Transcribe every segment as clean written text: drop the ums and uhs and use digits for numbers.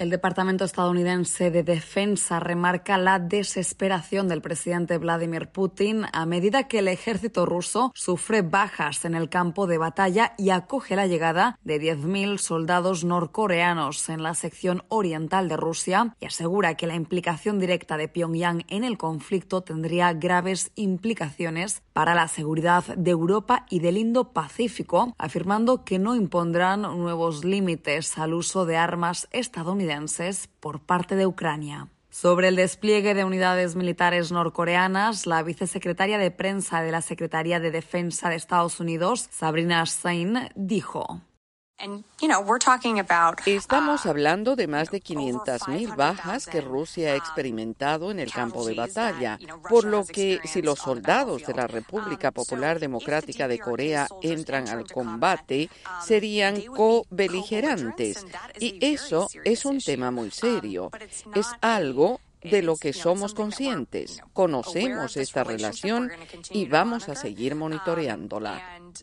El Departamento estadounidense de Defensa remarca la desesperación del presidente Vladimir Putin a medida que el ejército ruso sufre bajas en el campo de batalla y acoge la llegada de 10.000 soldados norcoreanos en la sección oriental de Rusia, y asegura que la implicación directa de Pyongyang en el conflicto tendría graves implicaciones para la seguridad de Europa y del Indo-Pacífico, afirmando que no impondrán nuevos límites al uso de armas estadounidenses por parte de Ucrania. Sobre el despliegue de unidades militares norcoreanas, la vicesecretaria de prensa de la Secretaría de Defensa de Estados Unidos, Sabrina Singh, dijo: Estamos hablando de más de 500.000 bajas que Rusia ha experimentado en el campo de batalla, por lo que si los soldados de la República Popular Democrática de Corea entran al combate, serían co-beligerantes. Y eso es un tema muy serio. Es algo de lo que somos conscientes. Conocemos esta relación y vamos a seguir monitoreándola.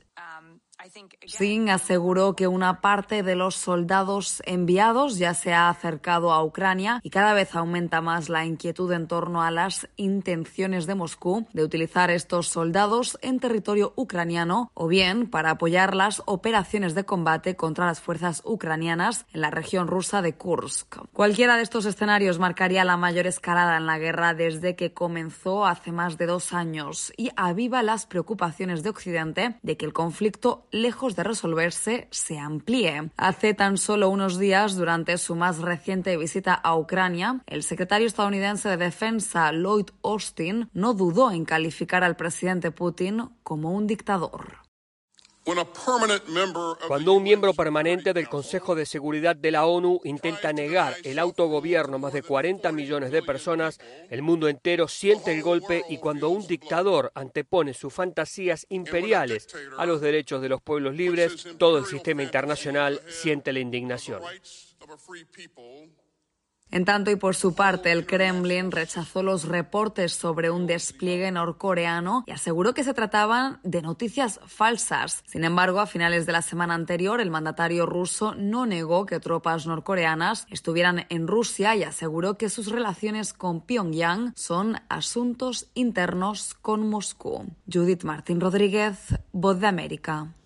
Singh aseguró que una parte de los soldados enviados ya se ha acercado a Ucrania y cada vez aumenta más la inquietud en torno a las intenciones de Moscú de utilizar estos soldados en territorio ucraniano o bien para apoyar las operaciones de combate contra las fuerzas ucranianas en la región rusa de Kursk. Cualquiera de estos escenarios marcaría la mayor escalada en la guerra desde que comenzó hace más de 2 años y aviva las preocupaciones de Occidente de que el conflicto, lejos de resolverse, se amplíe. Hace tan solo unos días, durante su más reciente visita a Ucrania, el secretario estadounidense de Defensa, Lloyd Austin, no dudó en calificar al presidente Putin como un dictador. Cuando un miembro permanente del Consejo de Seguridad de la ONU intenta negar el autogobierno a más de 40 millones de personas, el mundo entero siente el golpe, y cuando un dictador antepone sus fantasías imperiales a los derechos de los pueblos libres, todo el sistema internacional siente la indignación. En tanto, y por su parte, el Kremlin rechazó los reportes sobre un despliegue norcoreano y aseguró que se trataban de noticias falsas. Sin embargo, a finales de la semana anterior, el mandatario ruso no negó que tropas norcoreanas estuvieran en Rusia y aseguró que sus relaciones con Pyongyang son asuntos internos con Moscú. Judith Martín Rodríguez, Voz de América.